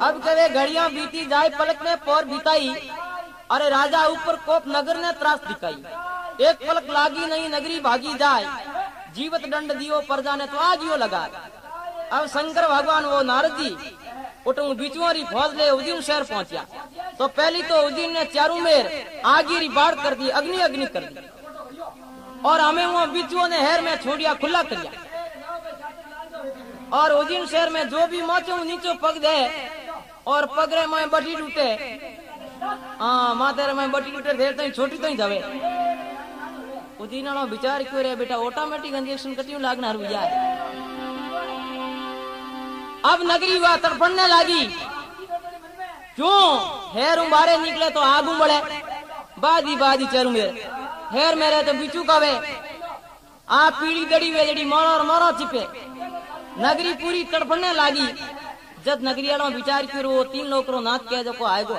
अब कहे घड़ियां बीती जाए पलक ने पोर बिताई। अरे राजा ऊपर कोप नगर ने त्रास दिखाई। एक पलक लागी नहीं नगरी भागी जाए। जीवत दंड दियो प्रजा ने तो आज यो लगा। अब शंकर भगवान वो नारद जी उठू बिचुआरी फौज ले उज्जैन शहर पहुंचा। तो पहली तो उज्जैन ने चारों मेर आगी बाढ़ कर दी, अग्नि अग्नि कर दी। और हमें वो बिचुओं ने हेर में छोड़िया, खुला कर दिया। और उज्जैन शहर में जो भी मोचो नीचो पग दे और पगरे में बटी टूटे। हाँ मातेरे में बटी टूटे देर तो छोटी तो ही जावे। उज्जैन वालों विचार क्यों रे बेटा ऑटोमेटिक इंजेक्शन कटियों लागना हर बुझा। अब नगरी वह तड़पड़ने लगी। क्यों हेर बारे निकले तो आगू बढ़े। बादी बादी चरू मेरे हेर मेरे तो बिचू का वे आप पीड़ी दड़ी वे जड़ी मारो और मारो चिपे। नगरी पूरी तड़पड़ने लगी। जब नगरी वालों विचार करो वो 3 लोग नाथ के जो को आएगो।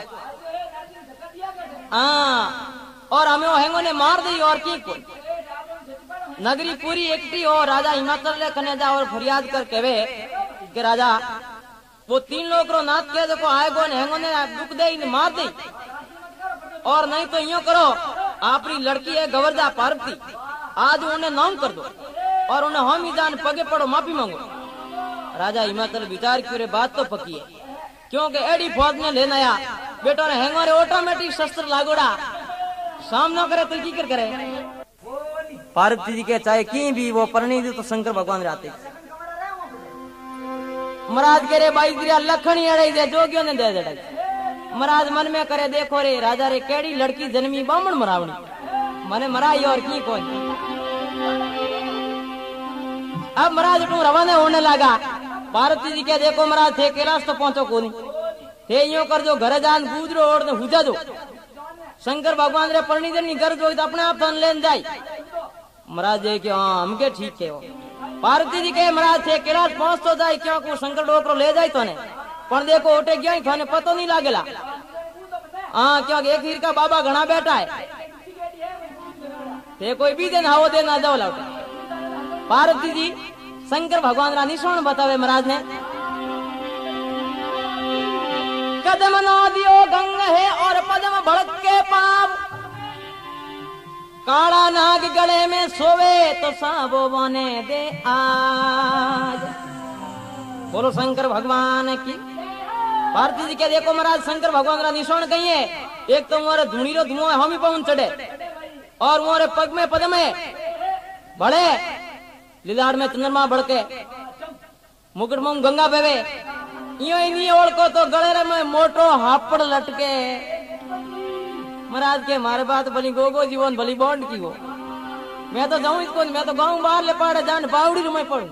हाँ और हमें वो हेंगो ने मार दी और की कोई नगरी पूरी एकटी और राजा हिमाचल ले कने जा और फरियाद कर कहवे कि राजा वो 3 लोग नाथ के जो को आएगो ने हेंगो ने दुख दे मार दे। और नहीं तो यूं करो आपरी लड़की है गवर्जा पार्वती आज उन्हें नाम कर दो और उन्हें हम ही जान पगे पड़ो माफी मांगो। राजा हिमाचल विचार क्यों बात तो पकी है क्योंकि एडी फौज ने लेना आया बेटो ने हेंगो रे ऑटोमेटिक शस्त्र लागोड़ा सामना करे तो की करे। पार्वती जी के चाहे की भी वो परणी दी तो शंकर भगवान रहते। महाराज के रे बाई दिया लखनी अड़ाई दे जोगियों ने दे दे। महाराज मन में करे देखो रे राजा रे केड़ी लड़की जन्मी बामण मरावणी मने मराई और की कोई। अब महाराज तू रवाना होने लगा। पार्वती जी के देखो महाराज थे कैलाश तो पहुंचो कोनी थे यूं कर जो घर जान गुजरो और हुजा दो शंकर भगवान रे परनीधर नी घर जो तो अपने आप धन लेन जाई। महाराज जी के हाँ हमके ठीक है। पार्वती जी के महाराज थे कैलाश पहुंच तो जाए क्यों को शंकर डोकरो ले जाए तो ने पण देखो ओटे गया थाने पतो नहीं लागेला। हाँ क्यों एक हीर का बाबा घना बैठा है थे कोई भी दिन हावो दे ना जाओ लौटे। पार्वती जी शंकर भगवान रा निशान बतावे महाराज ने कदम ना दियो गंग है और पदम भड़क के पाव। काला नाग गले में सोवे तो साबो बने दे आज। बोलो शंकर भगवान की। पार्वती जी के देखो महाराज शंकर भगवान रा निशान कही है एक तो मोरे धूणी रो धुआं हम ही पवन चढ़े और मोरे पग में पद में बड़े लीलाड़ में चंद्रमा भड़के मुकुट में गंगा बेवे यो नहीं ओळको तो गले में मोटो हापड़ लटके। महाराज के मारे बात भली गोगो जीवन भली बॉन्ड की हो। मैं तो जाऊं इसको मैं तो गाँव बाहर ले पाड़े जान बावड़ी में पड़ू।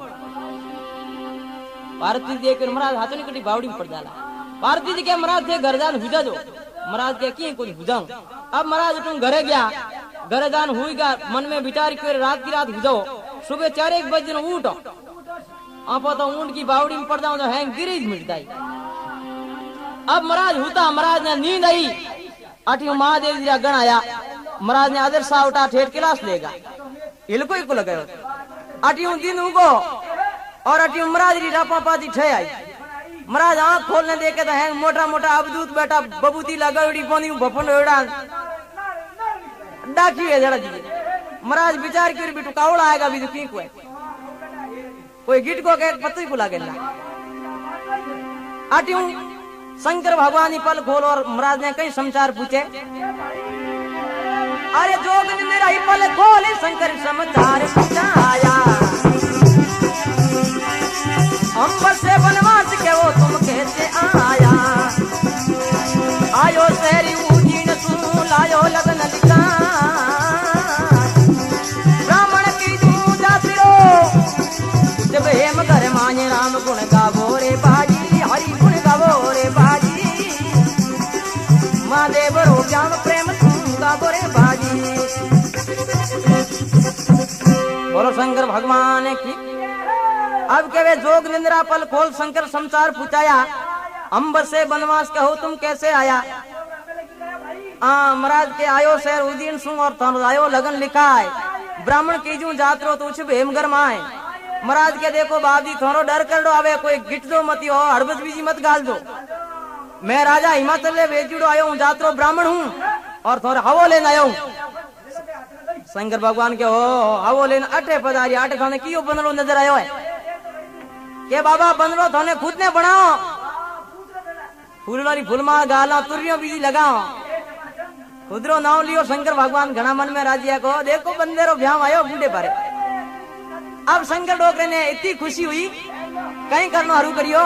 पार्वती जी के महाराज हाथों नहीं कटी बावड़ी में पड़ जाला। पार्वती जी के महाराज थे घर जान हुजा जो महाराज के की कोई हुजाऊं। अब महाराज तुम घरे गया घर जान हुई गा मन में विचार कर रात की रात हुजाओ सुबह 4-1 बजे उठो आप तो ऊंट की बावड़ी में पड़ जाऊं तो हैंग गिरीज मिट जाए। अब महाराज हुता महाराज ने नींद आई अठी महादेव जी गण आया महाराज ने आदर सा उठा ठेठ क्लास लेगा इनको ही को लगायो अठी दिन उगो और अठी महाराज री रापा पाती ठे आई। महाराज आंख खोलने देखे तो हैंग मोटा मोटा अबदूत बेटा बबूती लगाड़ी बोनी भफन ओड़ा डाकी है जरा जी। महाराज विचार क्यों बिटू कावड़ा आएगा भी की कोई गिट को के पत्ती को लागे ना आटी शंकर भगवान पल खोल और महाराज ने कई समाचार पूछे। अरे जोग ने मेरा ही पल खोल शंकर समाचार पूछाया अंबर से वनवास के वो तुम कैसे आया। आयो शहरी उजीन सुन लायो लगन लिखा ब्राह्मण की दूजा फिरो जब हेम घर माने राम गुण गावो रे बाजी हरि गुण गावो रे बाजी महादेव रो ज्ञान प्रेम गावो रे बाजी। बोलो शंकर भगवान की। अब के जोग निंद्रा पल खोल शंकर संसार पूछाया अंबर से बनवास कहो तुम कैसे आया। महाराज के आयो शहर उदीन सुन और थन आयो लगन लिखा है ब्राह्मण की जू जात्रो तो उछ हेमगर माए। महाराज के देखो बाबी थोड़ो डर कर दो आवे कोई गिट दो मत हो हड़बस बीजी मत गाल दो मैं राजा हिमाचल ले वेचुड़ो आयो हूँ, जात्रो ब्राह्मण हूँ और थोड़ा हवो लेने आयो हूँ। शंकर भगवान के हो हवो लेने अटे पधारी, अटे थाने क्यों बंदरो नजर आयो है के बाबा बंदरो थाने खुद ने बनाओ, फूलवारी फूलमा गाला तुरियों बीजी लगाओ, खुदरो नाव लियो। शंकर भगवान घना मन में राजिया को देखो बंदेरो भ्याम आयो बूढ़े पारे। अब शंकर डोकरे ने इतनी खुशी हुई कहीं करनो हरू करियो।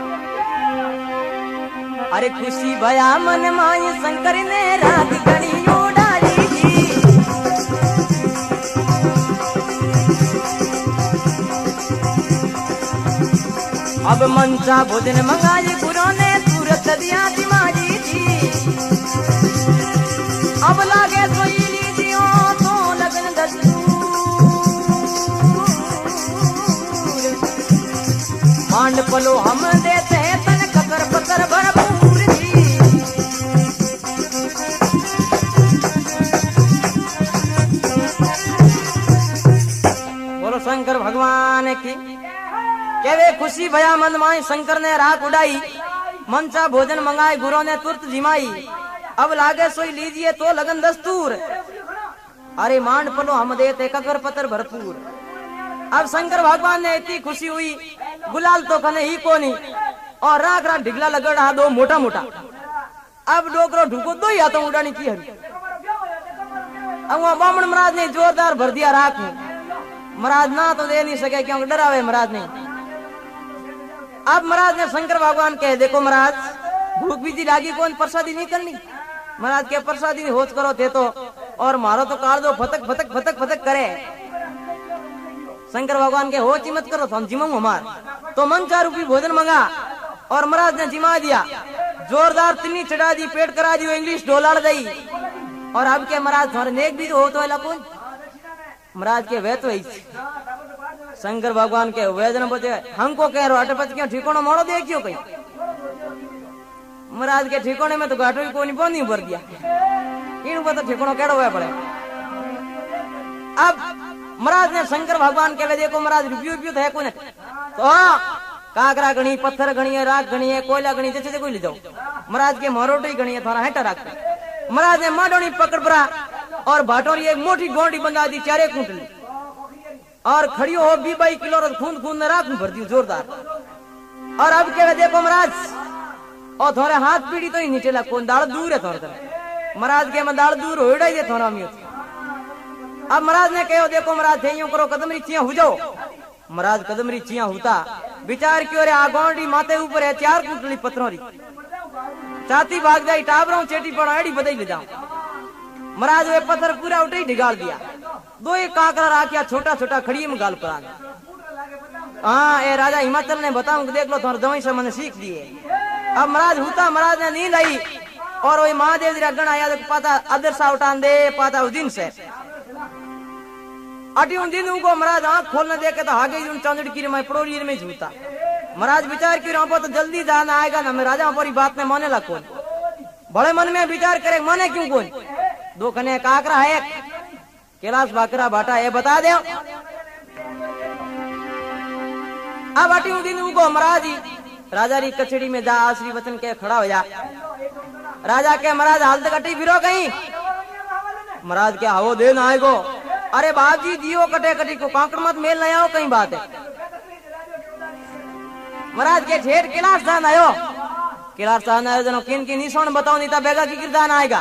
अरे खुशी भया मन माई शंकर ने रात गणियो डाली जी। अब मनसा भोजन मंगाई गुरु ने तुरंत दिया दिमागी जी। अब लागे सोई लीजियो तो लगन दस्तूर, मांड पलो हम देते हैं तन ककर पकर भरपूर जी। बोलो शंकर भगवान की। केवे खुशी भया मन माई शंकर ने राख उड़ाई, मनसा भोजन मंगाए गुरु ने तुरत जिमाई। अब लागे सोई लीजिए तो लगन दस्तूर, अरे मांड पलो हम देते ककर पतर भरपूर। अब शंकर भगवान ने इतनी खुशी हुई गुलाल तो कने ही कोनी और राख राख ढिगला लग रहा दो मोटा मोटा। अब डोकरो ढूको दो ही हाथों उड़ानी की हरी। अब वहां बामण महाराज ने जोरदार भर दिया राख में। महाराज ना तो दे नहीं सके क्योंकि डरावे महाराज ने। अब महाराज ने शंकर भगवान कहे देखो महाराज भूख बीजी लागी कौन प्रसादी नहीं करनी। महाराज के प्रसादी होश करो थे तो और मारो तो काट दो फतक फतक फतक फतक करे। शंकर भगवान के होच मत करो तो हम जिमम हमार तो मन 4 रुपये भोजन मंगा और महाराज ने जिमा दिया। जोरदार तिन्नी चढ़ा दी, पेट करा दी, इंग्लिश डोलाड़ दी। और अब के महाराज थोड़े नेक भी तो हो तो कौन महाराज के वे तो शंकर भगवान के वेदन बचे हमको कह रहे अटपच क्यों ठिकाना मोड़ो देखियो कहीं। महाराज के ठिकाने में तो घाटो ही कोई नहीं भर दिया, इन पर तो ठिकाना केड़ो हुआ पड़े। अब महाराज ने शंकर भगवान के देखो महाराज रुपये तो है कोई तो हाँ काकरा गणी, पत्थर गणी है, राख गणी है, कोयला गणी जैसे कोई ले जाओ। महाराज के मरोटो ही गणी है, थोड़ा हेटा राख। महाराज ने माडोनी पकड़ पड़ा और भाटोरी एक मोटी गोंडी बंधा दी 4 कुंटली और खड़ी हो 22 किलो खून खून ने राख भर दी जोरदार। और अब के देखो महाराज और थोड़े हाथ पीड़ी तो ही नीचे कौन दाड़ दूर है थोड़ा महाराज के मैं दाड़ दूर हो थोड़ा मियो। अब महाराज ने कहो देखो महाराज थे यूं करो कदमरी चिया हो जाओ। महाराज कदमरी चिया होता विचार क्यों रे आगोंडी माथे ऊपर है 4 कुंटली पत्थरों री चाती भाग जाई टाबरों चेटी पड़ा एड़ी बदई ले जाओ। महाराज वे पत्थर पूरा उठे ही ढिगाल दिया। 2 एक काकरा राखिया छोटा छोटा खड़ी में गाल पड़ा। हाँ ये राजा हिमाचल ने बताऊं देख लो तुम्हारे दवाई से मैंने सीख दिए। अब महाराज होता महाराज ने नींद आई और वही महादेव जी गण आया पाता अदर सा उठान दे पाता उस दिन से अटी उन दिन उनको महाराज आंख खोलने देखे तो आगे उन चंदड़ की मैं पड़ोरी में झूठा। महाराज विचार की रहा तो जल्दी जाना आएगा ना। मैं राजा पर बात में माने ला कौन बड़े मन में विचार करे माने क्यों कौन 2 कने काकरा है कैलाश बाकरा बाटा ये बता दे। अब अटी उन दिन उनको महाराज जी राजा री कचड़ी में जा आश्री वचन के खड़ा हो जा। राजा के महाराज हालत कटी फिरो कहीं महाराज क्या हवो दे ना आएगो। अरे बाप जी दियो कटे कटी को कांकड़ मत मेल न आओ कहीं बात है। महाराज के ठेठ कैलाश दान आयो। कैलाश दान आयो जनो किन की निशान बताओ नहीं बेगा की किरदान आएगा।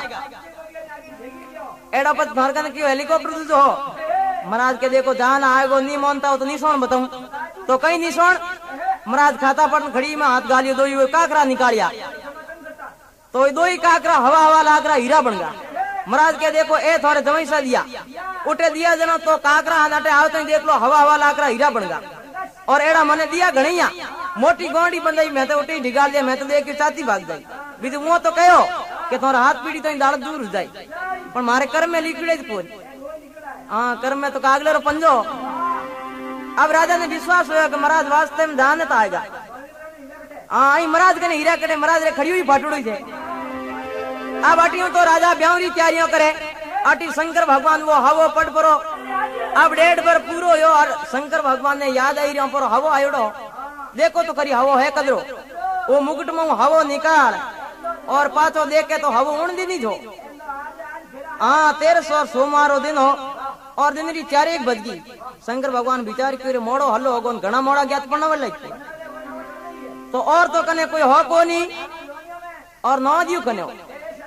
एड़ा पत धरकन की हेलीकॉप्टर जो हो महाराज के देखो जान आएगो नहीं मानता हो तो निशान बताऊं तो कहीं निशान। महाराज खाता पर खड़ी में हाथ गालियो 2 काकरा निकालिया तो 2 ही काकरा हवा हवा लाग रहा हीरा बन गया। महाराज के देखो ए थोड़े जमाई सा दिया उठे दिया जना तो काकरा हाथे आवते ही देख लो हवा हवा लाग रहा हीरा बन गया। और एड़ा मैंने दिया घणिया मोटी गोंडी बन गई मैं तो उठे ढिगाल दिया मैं तो देख के चाती भाग जाई। बीजू वो तो कहो कि तुम्हारा हाथ पीड़ी तो दाड़ दूर हो जाए पर मारे कर्म में लिखड़े कौन। हाँ कर्म में तो कागले रो पंजो। अब राजा ने विश्वास हुआ कि महाराज वास्ते में जानत आएगा। हाँ महाराज के हीरा कटे महाराज रे खड़ी हुई फाटुड़ी थे। अब अटियों तो राजा ब्यावरी तैयारियों करे अटी शंकर भगवान वो हवो पट परो अब 1.5 पर पूरो यो और शंकर भगवान ने याद आई रहा हवो आयोड़ो देखो तो करी हवो है कदरो वो मुकुट में हवो निकाल और पाछो देखे तो हव उण दी नहीं जो। हाँ 1300 सोमवारो दिन हो और दिन री 4 बज गई। शंकर भगवान विचार क्यों मोड़ो हलो होगो घना मोड़ा ज्ञात पड़ना वाला तो और तो कने कोई हो को नहीं और नौजियो कने हो।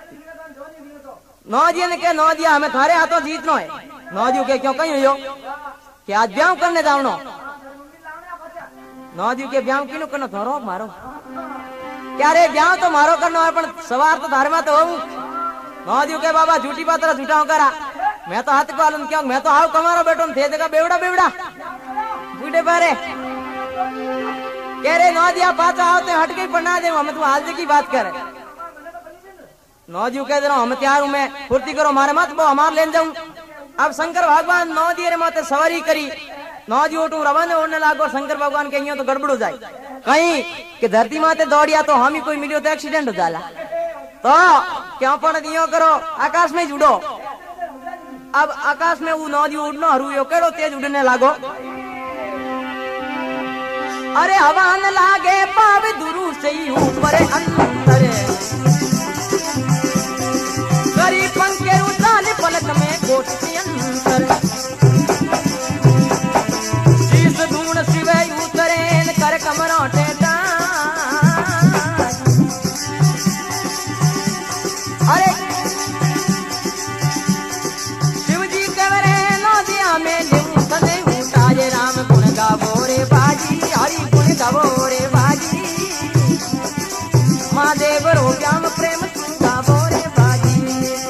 नौजिया ने क्या नौजिया हमें थारे हाथों जीतनो है। नौजियो के क्यों कहीं हो कि आज ब्याह करने जावनो। नौजियो के ब्याह किनो करनो थोरो मारो क्या रे ब्याह तो मारो करनो है पण सवार तो धार में तो हो। नौजियो के बाबा झूठी बात रा झूठा करा मैं तो हाथ पालन क्यों मैं तो हाउ कमारो बेटो थे जगह बेवड़ा बेवड़ा बूढ़े बारे कह रे नौजिया पाचा आओते हट गई पढ़ना दे हम तू हाल की बात कर। नौजियो कह दे हम तैयार हूं मैं फुर्ती करो मारे मत वो हमार लेन जाऊं। अब शंकर भगवान नौजिये रे माते सवारी करी। नौजियो उठू रवाना होने लागो। शंकर भगवान के तो गड़बड़ हो जाए कहीं कि धरती माते दौड़िया तो हम ही कोई मिलियो तो एक्सीडेंट हो जाला तो क्यों पण दियो करो आकाश में जुड़ो। अब आकाश में वो नौजियो उड़नो हरू केड़ो तेज उड़ने लागो। अरे हवा न लागे पावे दुरू से ही ऊपर अंतर करी पंखे उताले पलक में कोट के अंतर शीश धूण सिवे उतरे कर कमरों टेटा। अरे शिवजी कवरे नौजिया में लिमू सने उठाए राम गुण गावो रे बाजी हरि गुण गावो रे बाजी महादेव रो श्याम प्रेम गावो रे बाजी।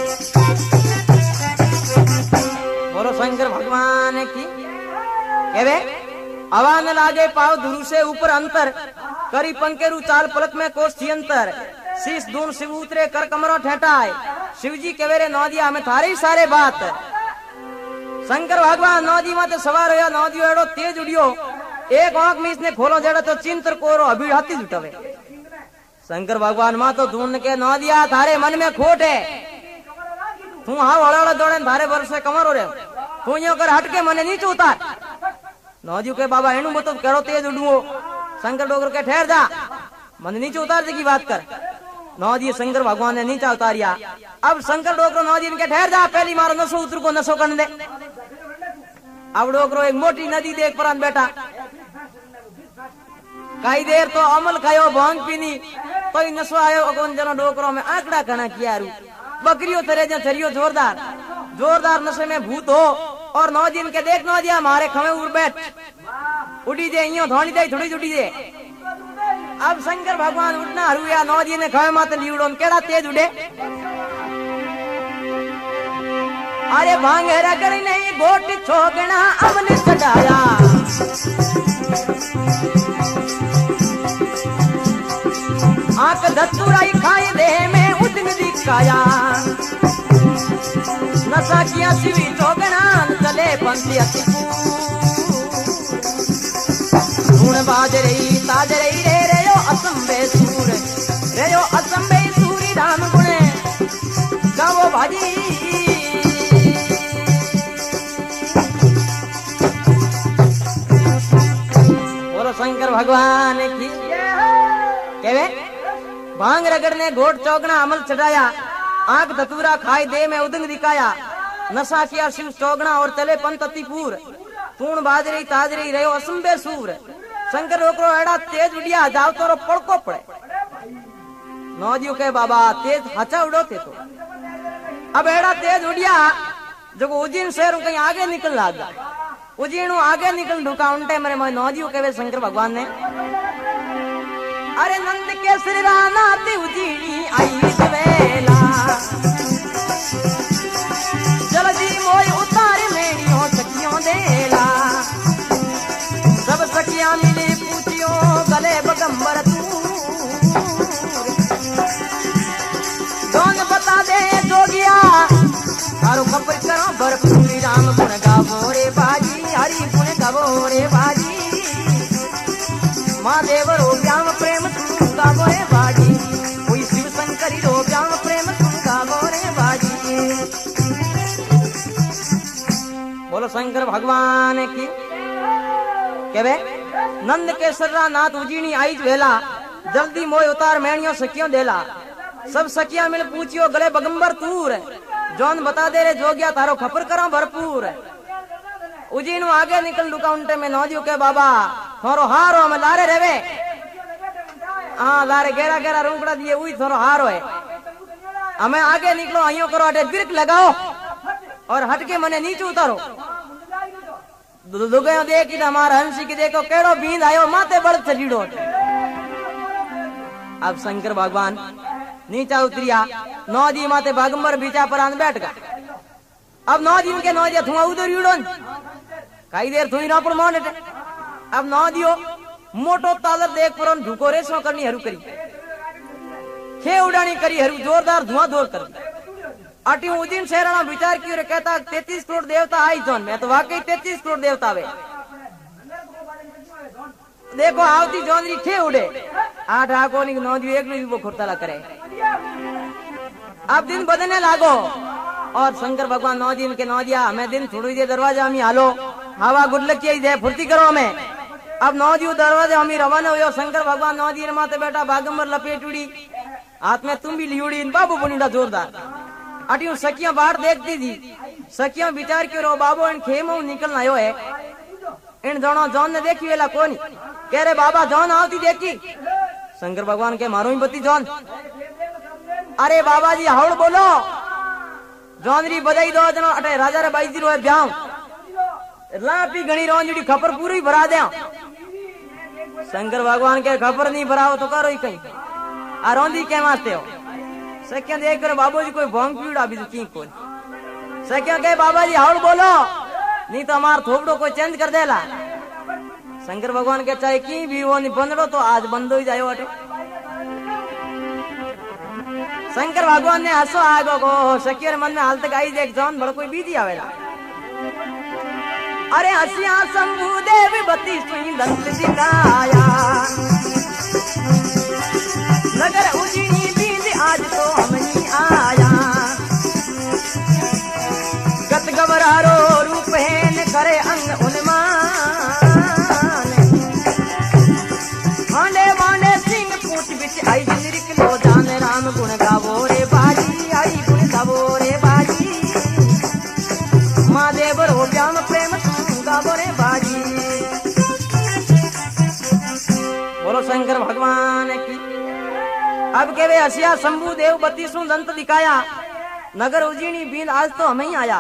बोलो शंकर भगवान की केवे हवा न लागे पाव धुरु से ऊपर अंतर करी पंकेरू चाल पलक में कोस अंतर शीश दून शिव उतरे कर कमरों ठेठाए। शिवजी केवेरे नौजिया हमें थारे सारे बात। शंकर भगवान नौजी माते सवार होया। नौजियो एड़ो तेज उड़ियो एक आंख में इसने खोलो जड़ा तो चिंतर कोरो अभी हाथी जुटवे। शंकर भगवान मा तो ढूंढ के नौजिया थारे मन में खोट है तू हाँ हड़ा दौड़े थारे वर्ष से कमरो रे तू यो कर हट के मने नीचे उतार। नौजियो के बाबा एनु मत करो तेज उड़ुओ। शंकर डोगर के ठहर जा मन नीचे उतार की बात कर। नौजी शंकर भगवान ने नीचा उतारिया। अब शंकर डोकरो नौजी के ठहर जा पहली मारो नशो उतर को नशो करने दे। अब डोकरो एक मोटी नदी देख पर बैठा कई देर तो अमल खायो भांग पीनी तो नशो आयो अगोन जनो डोकरो में आंकड़ा कना किया रू बकरियों थरे जो थरियो जोरदार जोरदार नशे में भूत हो और नौजीन के देख नौजिया मारे खमे उड़ बैठ उड़ी जे इयो धोनी दे थोड़ी उड़ी जे। अब शंकर भगवान उठना हरुया नौजी ने खवे माते लीवड़ो केड़ा तेज उड़े। अरे भांग रगड़ नहीं गोट छोगना अमन चढ़ाया आंख धतुराई खाए दे में उदन दिखाया नशा किया शिवी छोगना चले पंथी अति धूण बाज रही ताज रही रे यो असंबे सूरी राम गुणे गावो भाजी। बोलो शंकर भगवान की केवे भांग रगड़ने घोट चौगना अमल चढ़ाया आंख धतूरा खाई दे में उदंग दिखाया नशा किया शिव चौगना और चले पंत अतिपूर तूण बाजरी ताजरी रहो असंबे सूर। शंकर रोकरो एड़ा तेज उड़िया जाओ तो पड़को पड़े। नौजियो के बाबा तेज हचा उड़ो थे तो अब एड़ा तेज उड़िया जो उज्जैन शहर कहीं आगे निकल लगा उज्जैन आगे निकल ढुका उनटे मेरे मैं नौजियो के शंकर भगवान ने अरे नंद के श्री रानाती उज्जैनी आई वेला जल्दी मोय उतार मेरियो सखियों देला सब सखियां मिली पूछियो गले बगंबर तू कौन बता दे जोगिया तारो खबर करो भरपूरी राम गुण गावो रे बाजी हरि गुण गावो रे बाजी महादेव रो श्याम प्रेम तू गावो रे बाजी कोई शिव शंकरी रो श्याम प्रेम तू गावो रे बाजी। बोलो शंकर भगवान की केवे नंद केसरा नाथ उजीनी आई वेला जल्दी मोय उतार मेणियो सखियों देला सब सखिया मिल पूछियो गले बगंबर तूर जौन बता दे रे जोगिया तारो खपर करा भरपूर उजी नु आगे निकल दुका उनटे में नौदियो के बाबा थोरो हारो हम लारे रेवे हाँ लारे गेरा गेरा रूंकड़ा दिए उई थोरो हारो है हमें आगे निकलो आइयो करो अटे ब्रेक लगाओ और हटके मने नीचे उतारो दुगयो देखी हमारा हंसी की देखो केड़ो बींद आयो माते बड़ चढ़ीड़ो अब शंकर भगवान नीचा उतरिया नौदी माते बागंबर बीचा पर आन बैठ गया अब नौदी के नौदिया थुआ उधर उड़ो कई देर थुई ना मोन अब नौदियो मोटो तालर देख पर झुको रेसो करनी हरू करी खे उड़ानी करी हरू जोरदार धुआं धोर कर अटी उदिन शहराना विचार कियो रे कहता 33 करोड़ देवता आई जोन मैं तो वाकई 33 करोड़ देवता वे देखो आवती जोंदरी खे उड़े आठ आको नी नौदी एकली वो खुरताला करे अब दिन बदलने लागो और शंकर भगवान 9 दिन के 9 दिया हमें दिन थोड़ी देर दरवाजा हमी हालो हवा गुडलकी दे फुर्ती करो हमें अब 9 दियो दरवाजा हमी रवाना हुयो शंकर भगवान 9 दिन माते बैठा बागंबर लपेट उड़ी हाथ में तुम भी लियोड़ी बाबू बनीड़ा जोरदार अटी सखियां बाहर देखती थी सखियां विचार क्यों बाबू इन खेमो निकलना आयो है इन दोनों जॉन ने देखी वेला कोनी कह रे बाबा जॉन आवती देखी शंकर भगवान के मारो ही बती जॉन अरे बाबा जी हाउड़ बोलो जॉनरी बजाई दो जनो अटे राजा रे बाई जी रो ब्याह लापी घणी रोंजड़ी खपर पूरी भरा दे शंकर भगवान के खबर नहीं भराओ तो करो ही कहीं आ रोंदी के वास्ते हो सख्या देख कर बाबू जी कोई भोंग पीड़ा भी की कोई सख्या के बाबा जी हाउड़ बोलो नहीं तो हमार थोपड़ो कोई चेंज कर देला शंकर भगवान के चाहे की भी वो नहीं बंदड़ो तो आज बंद हो जाए अटे शंकर भगवान ने हंसो आगो को सखियर मन में हाल तक आई देख जौन बड़ कोई बीजी आवेला अरे हसिया शंभु देव बत्ती सुई दंत दिखाया नगर उजनी बीज आज तो हम नहीं आया गत गवरारो रूप है न करे अंग उन्मान हांडे मांडे सिंह पूछ बिच आई निकलो जान राम गुण गावो रे बाजी आई गुण गावो रे बाजी महादेव रो प्याम प्रेम गावो रे बाजी बोलो शंकर भगवान की अब के वे हसिया शंभु देव 32 दंत दिखाया नगर उजीनी बीन आज तो हमें ही आया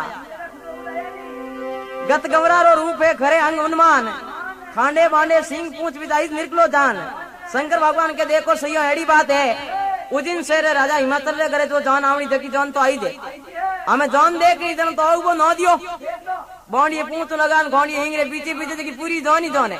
गत गवरारो रूप है खरे अंग उन्मान खांडे बांडे सिंह पूछ विदाई निकलो जान शंकर भगवान के देखो सही एड़ी बात है उजिन शेर राजा हिमाचल रे करे जो जान आवनी देखी जान तो आई दे हमें जान देख रही जन तो आओ वो न दियो बांडिए पूछ लगान घोंडी हिंगरे पीछे पीछे देखी पूरी जान ही जान है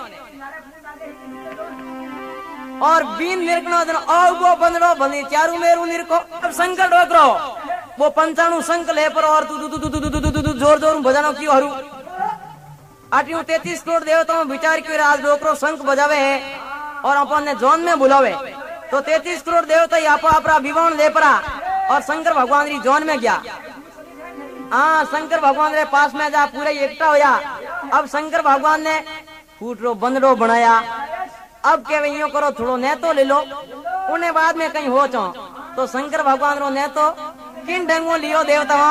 और बीन निरकनो जन आओ वो बंदड़ो बंदी चारू मेरू निरको अब शंकर डोकरो वो 95 शंख ले पर और तू जोर जोर बजानो क्यों हरू आटियों 33 करोड़ देवताओं विचार क्यों आज डोकरो शंख बजावे है और अपन ने जोन में बुलावे तो 33 करोड़ देवता आपो अपना विवाह ले परा और शंकर भगवान री जोन में गया हाँ शंकर भगवान रे पास में जा पूरे एकटा होया अब शंकर भगवान ने फूटरो बंदड़ो बनाया अब के यूं करो थोड़ो नेतो ले लो उन्हें बाद में कहीं हो चो तो शंकर भगवान रो नेतो किन ढंगो लियो देवताओं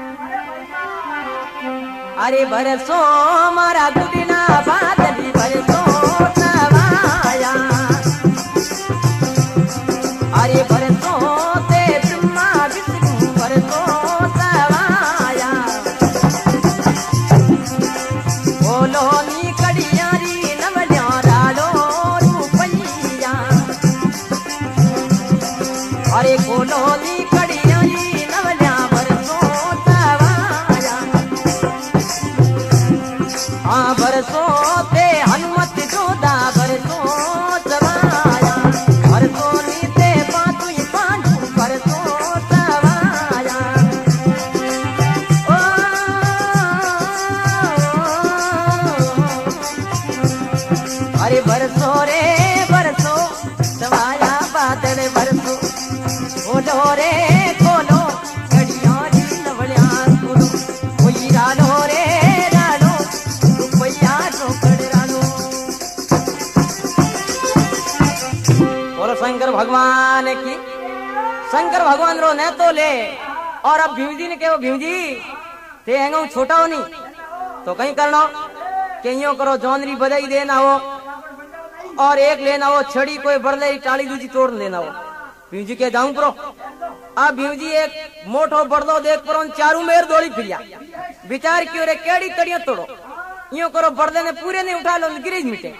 अरे बरसो मारा गुदिना बादली बरसो नवाया अरे बरसो ते ब्रह्मा विष्णु बरसो सवाया बोलो नी कड़ियारी नवल्या रालो रूपैया अरे बोलो नी कड़ियारी नवल्या बरसो सवाया हाँ बरसो ते हनुमत जोदा बरसो सवाया बरसो नीते पातुई पांडु बरसो सवाया अरे बरसो रे बरसो सवाया बादल बरसो बोलो रे शंकर भगवान रो ने तो ले। और अब भीम जी ने कहो भीम जी ते हैंगा छोटा हो नहीं तो कहीं करना के यूं करो जौनरी बधाई देना हो और एक लेना हो छड़ी कोई बरले टाली दूजी तोड़ लेना हो। भीम जी के जाऊं करो। अब भीम जी एक मोटो बरदो देख पर चारू मेर दौड़ी फिरिया विचार क्यों रे केड़ी तड़ियां तोड़ो यूं करो बरदे ने पूरे नहीं उठा लो गिरीज मिटे।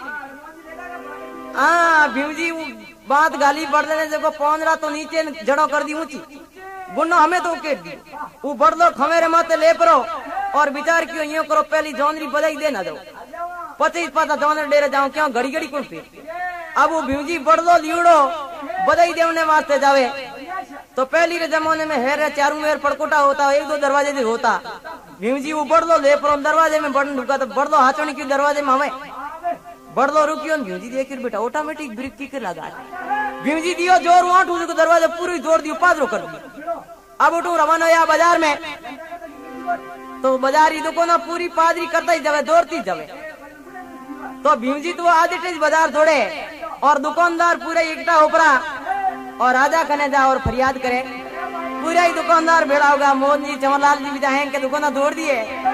भीम जी बात गाली बरदे ने देखो पौंदरा तो नीचे जड़ो कर दी ऊंची गुन्नो हमें तो उकेट दी वो बरदो खमेरे माते ले परो और विचार क्यों यूं करो पहली जौनरी बधाई देना दो 25 पाता जौनरी डेरे जाऊं क्यों घड़ी घड़ी कौन फिर। अब वो भीम जी बरदो लियोड़ो बधाई देने वास्ते जावे तो पहली रे जमाने में हेरे चारू मेर पड़कोटा होता एक दो दरवाजे से होता। भीम जी वो बरदो ले पर दरवाजे में बटन ढुका तो बरदो हाथों की दरवाजे में हमें बरदो रुकियो भीम जी देख बेटा ऑटोमेटिक ब्रेक की कर लगा भीम जी दियो जोर वाट उसको दरवाजा पूरी जोर दियो पादरो कर दियो। अब उठू रवाना या बाजार में तो बाजार ही दुकान पूरी पादरी करता ही जावे दौड़ती जावे तो भीम जी तो आदित्य बाजार छोड़े और दुकानदार पूरे इकट्ठा उपरा और राजा कने जा और फरियाद करे पूरा ही दुकानदार भेड़ा होगा मोहन जी चमरलाल जी भी जाएंगे के दुकान दौड़ दिए।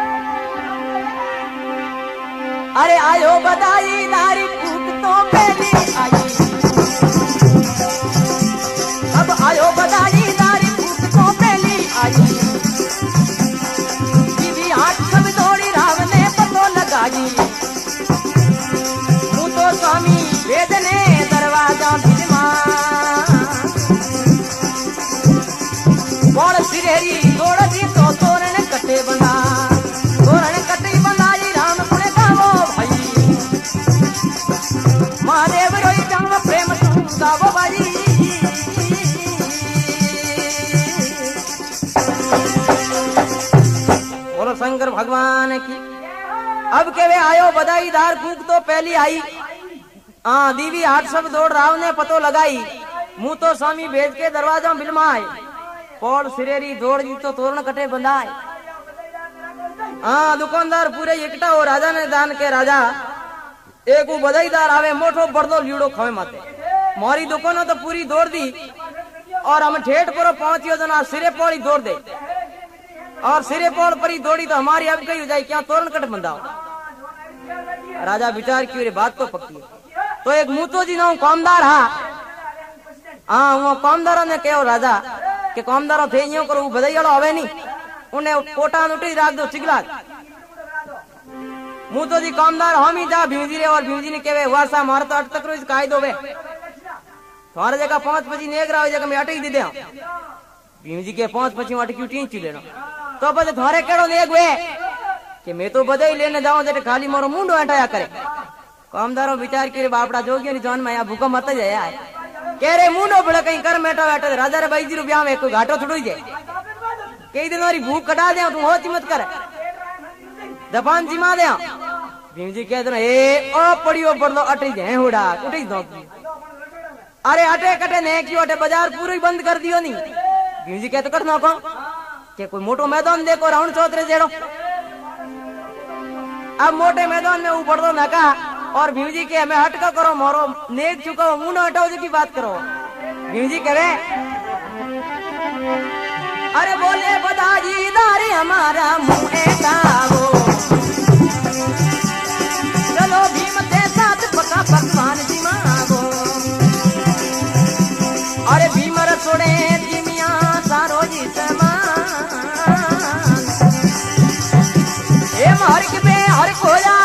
अरे आयो बधाई दारी फूक तो पहली आई अब आयो बधाई दारी फूक तो पहली आई बीवी हाथ सब दौड़ी राव ने पतो लगाई मुँह तो स्वामी वेद ने दरवाजा भिजमा बोल सिरेरी तोड़ दी तो तोरण कटे बंदा तोरण कटे बंदा जी राम पुणे गावो भाई महादेव रोई जन्म प्रेम गावो भाई। बोलो शंकर भगवान की। अब के वे आयो बधाई दार फूक तो पहली आई दीवी हाथ सब दौड़ राव ने पतो लगाई मुँह तो स्वामी भेज के दरवाजा बिलमाए पौड़ सिरेरी दौड़ दी तो तोरण कटे बंधाए। दुकानदार पूरे इकट्ठा हो राजा ने दान के राजा एक वो बधाईदार आवे मोटो बरदो लीड़ो खवे माते मारी दुकान तो पूरी दौड़ दी और हम ठेठ पर पहुंचियो जना सिरे पौड़ी दौड़ दे और सिरे पौड़ पर ही दौड़ी तो हमारी अब कही हो जाए क्या तोरण कट बंधाओ। राजा विचार की बात तो पक्की तो एक मुतो जी ना कामदार वो कामदार ने कहो राजा के कामदारों थे यूं करो बधाई वाला आवे नहीं उन्हें कोटा उठी राख दो चिगला मुँह तो जी कामदार हम ही जा भीम जी रे और भीम जी ने कहे हुआ सा मार तो अट तक रोज काई दो तुम्हारे जगह 5 पची ने एक राव जगह में अटक दे दे भीम जी के 5 पची अटकी टीन ची लेना तो बस तुम्हारे केड़ो ने एक वे कि मैं तो बधाई लेने जाऊं जेटे खाली मोरो मुंडो हटाया करे कामदारों विचार के बापड़ा जोगियो नी जान में या भूखा मत जाया है कह रे मुंडो बड़ा कहीं कर बैठा बैठा राजा रे 22 रुपया में कोई घाटो थोड़ी जाए कई दिन और भूख कटा दे तुम होती मत कर दफान जिमा दे। भीम जी कह दो ए ओ पड़ियो बरदो अटी जाए हुड़ा उठी दो अरे अटे कटे ने क्यों अटे बाजार पूरी बंद कर दियो नहीं। भीम जी कहते कर नको के कोई मोटो मैदान देखो राउंड चौधरे जेड़ो अब मोटे मैदान में वो बरदो नका और भीम जी के हमें हटका करो मोरो नेक चुका हो मुंह हटाओ जी की बात करो। भीम जी कहे अरे बोले बधाई दारी हमारा मुँह गावो चलो भीम के साथ पका पकवान जी मांगो अरे भीम रसोड़े जिमिया सारो जी समान ए हर के हर खोया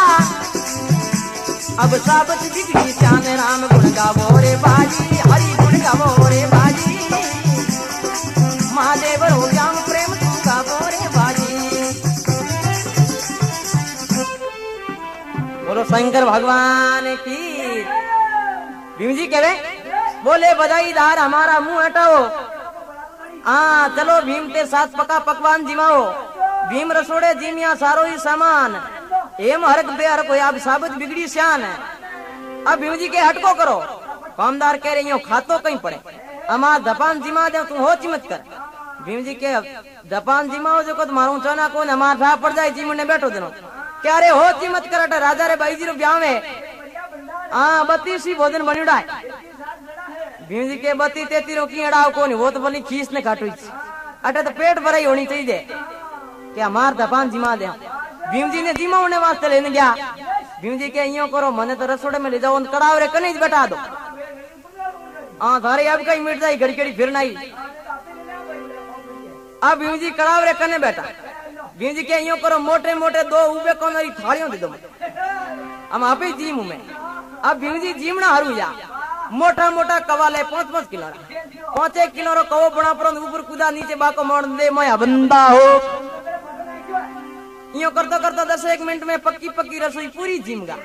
अब साबत बिगड़ी श्याम राम गुण गावो रे बाजी हरि गुण गावो रे बाजी महादेव हो जाम प्रेम तू गावो रे बाजी। बोलो शंकर भगवान की। भीम जी कहे बोले बधाई दार हमारा मुंह हटाओ चलो भीम के साथ पका पकवान जिमाओ भीम रसोड़े जिमिया सारो ही सामान एम हरक बेहर को अब साबित बिगड़ी श्यान है। अब भीम जी के हटको करो कामदार कह रही हो खातो कहीं पड़े अमा दपान जिमा दे तुम हो चिमत कर। भीम जी के दपान जिमा हो जो को मारू चना को हमारा ढा पड़ जाए जी मुने बैठो देनो क्या रे हो चिमत कर राजा रे 22 रुपया में 32 भोजन बनी उड़ाए भीम जी के 32-33 की अड़ाव को नहीं, वो तो बोली खीस ने काटू अटे तो पेट भराई होनी चाहिए क्या मार दपान जिमा दे। भीम जी ने जिमा होने वास्ते लेने गया। भीम जी के यूं करो मने तो रसोड़े में ले जाओ, कड़ाव रे कने बैठा दो। हाँ थारे अब कहीं मिट जाई घड़ी घड़ी फिर नहीं। अब भीम जी कड़ाव रे कने बैठा। भीम जी के यूं करो मोटे मोटे 2 उबे कोनरी थालियों दे दो हम आप ही जीम में। अब भीम जी जीमना हरू जा मोटा मोटा कवा ले 5-5 किलो 5-1 किलो रो कवो बना पर ऊपर कूदा नीचे बाको मोड़ दे मैं बंदा हो। यूं करता करता 10-1 मिनट में पक्की पक्की रसोई पूरी जीम गा।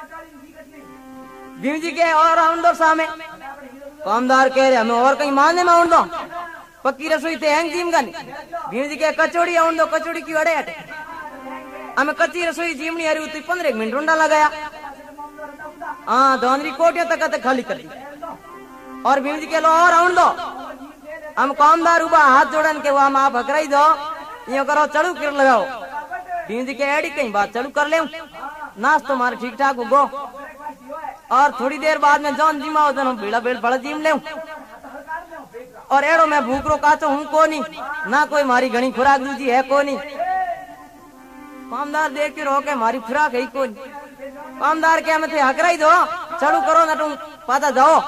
भीम जी के और आउन दो सामने कामदार कह रहे हमें और कहीं मानने में आउन दो पक्की रसोई थे हैंग जीम गा। भीम जी के कचौड़ी आउन दो कचौड़ी की अड़े हटे हमें कच्ची रसोई जीमनी हरी उतरी 15 मिनट रुंडा लगाया। हाँ दोनरी कोटियों तक खाली कर दी। और भीम जी के लो और आउन दो हम कामदार उबा हाथ जोड़न के वो हम आप हकराई दो यूं करो चढ़ू कर लगाओ। भीम जी के एडी कहीं बात चलू कर ले नाश तो मारे ठीक ठाक उगो। और थोड़ी देर बाद में जौन जिमा हो जन भीड़ा बेड़ बड़ा जिम ले। और एड़ो मैं भूख रो काचो हूं को नहीं ना कोई मारी घनी खुराक दूजी है को नहीं। कामदार देख के रो के मारी खुराक है को नहीं। कामदार क्या मैं थे हकराई दो चढ़ू करो ना तुम पाता जाओ।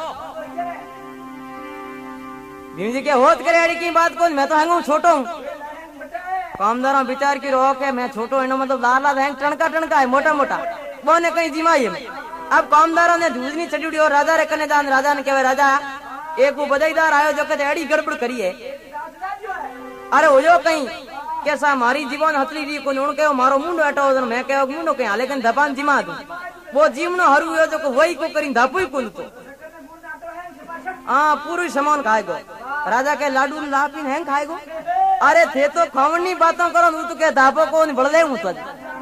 भीम जी के होत करे एड़ी की बात को मैं तो हैंगू छोटो हूं। कामदारों विचार की रो के मैं छोटो इनो मतलब लाला हैंग टणका टणका है मोटा मोटा वो ने कहीं जिमाई है। अब कामदारों ने दूसरी चढ़ी और राजा रे कने जान राजा ने कहे राजा एक वो बधाईदार आयो जो कहते एड़ी गड़बड़ करी है। अरे हो जो कहीं कैसा मारी जीवन हथली री को नोण के मारो मुंडो हटाओ मैं कहो मुंडो कहीं लेकिन दबान जिमा दू वो जीवनो हरू हो जो वही को करी धापू ही कुल तो हाँ पूरी सामान खाएगो। राजा के लाडू लापीन हैंग खाएगो। अरे थे तो खावनी बातों करो तू तो क्या धापो को बढ़ ले तो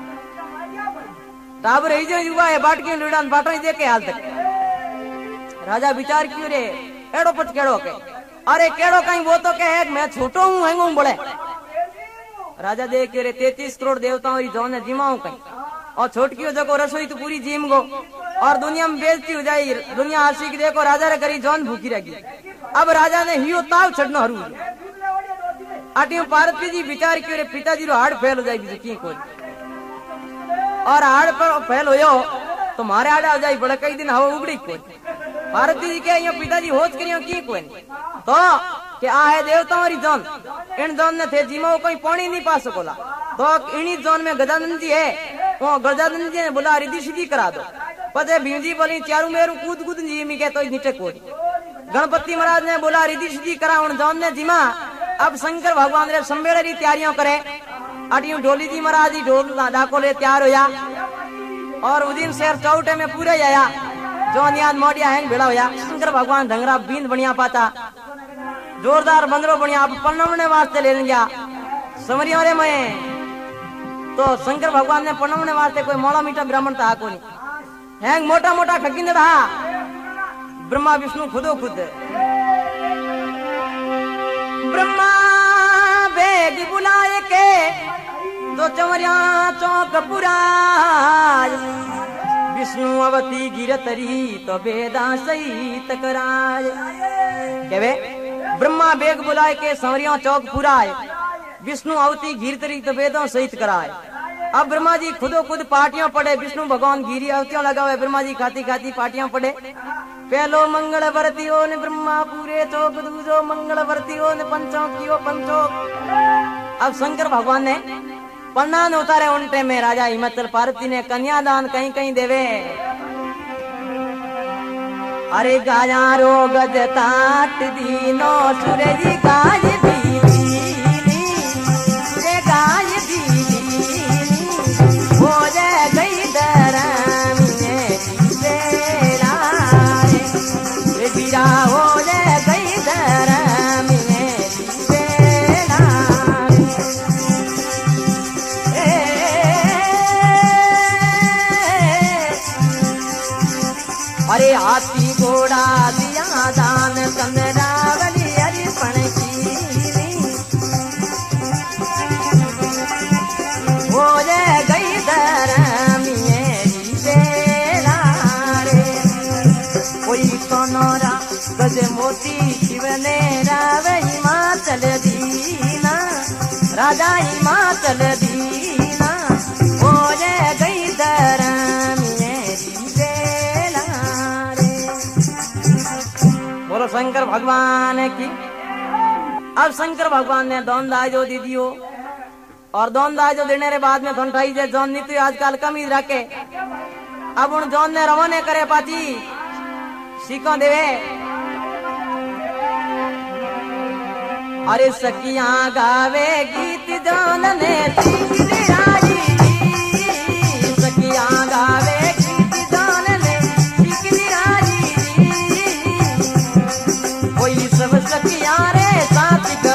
टाबर ही जो युवा है बाट की लुड़ान बाट दे के हाल तक। राजा विचार क्यों रे एड़ो पच केड़ो के अरे केड़ो कहीं वो तो कहे मैं छोटो हूँ हैंगू बड़े। राजा देख के रे 33 करोड़ देवताओं की जौन है जिमाऊ कहीं और छोटकी हो जगो रसोई तो पूरी जिम गो और दुनिया में बेइज्जती हो जाए दुनिया हंसी की देखो राजा रे करी जौन भूखी रही। अब राजा ने हियो ताव छड़नो हरू आटी पार्वती जी विचार क्यों रे पिताजी रो हार्ड फेल हो जाएगी की कोई और हार्ड पर फेल होयो तो मारे आड़े हो जाए बड़े कई दिन हवा उगड़ी कोई। पार्वती जी के पिताजी होच करियो की कोई तो कि आ है देवताओं री जोन इन जोन ने थे जीमा कोई पानी नहीं पा सकोला तो इन्हीं जोन में गजानंद जी है वो गजानंद जी ने बोला रिद्धि सिद्धि करा दो। पते भीम जी बोली चारू मेरू कूद कूद जी मी के तो नीचे कोई। गणपति महाराज ने बोला रिद्धि सिद्धि करा उन जोन ने जीमा। अब शंकर भगवान रे संबेड़े री तैयारियां करे अटियों ढोली जी महाराज जी ढोल डाको ले तैयार होया और उदिन शहर चौटे में पूरे आया जो नियाद मोडिया हैंग भेड़ा होया। शंकर भगवान ढंगरा बींद बढ़िया पाता जोरदार बंदरो बढ़िया आप पन्नमने वास्ते ले गया समरिया रे मैं तो शंकर भगवान ने पन्नमने वास्ते कोई मोड़ा मीठा ब्राह्मण था को नहीं हैंग मोटा मोटा ठगिंद रहा ब्रह्मा विष्णु खुदो खुद। ब्रह्मा बेग बुलाए के तो चमरिया चौक पुराज विष्णु अवती गिरतरी तो बेदा सही तकराज केवे ब्रह्मा बेग बुलाए के संवरिया चौक पुराए विष्णु अवती गिरतरी तो वेदों सहित कराए। अब ब्रह्मा जी खुदो खुद पार्टियां पड़े विष्णु भगवान गिरी अवतियां लगावे ब्रह्मा जी खाती खाती पार्टियां पड़े। पहलो मंगल वर्तियो ने ब्रह्मा पूरे चौक दूजो मंगल वर्तियो ने पंचों कियो पंचोक। अब शंकर भगवान ने पन्ना ने उतारे उल्टे में राजा हिमाचल पार्वती ने कन्यादान कहीं कहीं देवे। अरे गाया रो गज ताट दीनो सूरज गाय दीनी सूरज गाय दीनी हो जाए गई दरम बेड़ा रे बीरा हो जाए गई दरम बेड़ा। अरे हाथी घोड़ा दिया दान चंद्रावली अर्पण से मोती शिवने राव हिमाचल दीना राजा हिमाचल दीना हो ये गई धर्म मेरी बेला रे। बोलो शंकर भगवान की। अब शंकर भगवान ने दोन दाजो दी दियो और दोन दाजो देने रे बाद में धनठाई जे जौन नीति आजकल कमी रखे। अब उन जौन ने रवाने करे पाची सीखो देवे। अरे सखियां गावे गीत जौन ने सीख राजी सखियां गावे गीत जौन ने सीख राजी कोई सब सखियां रे साथ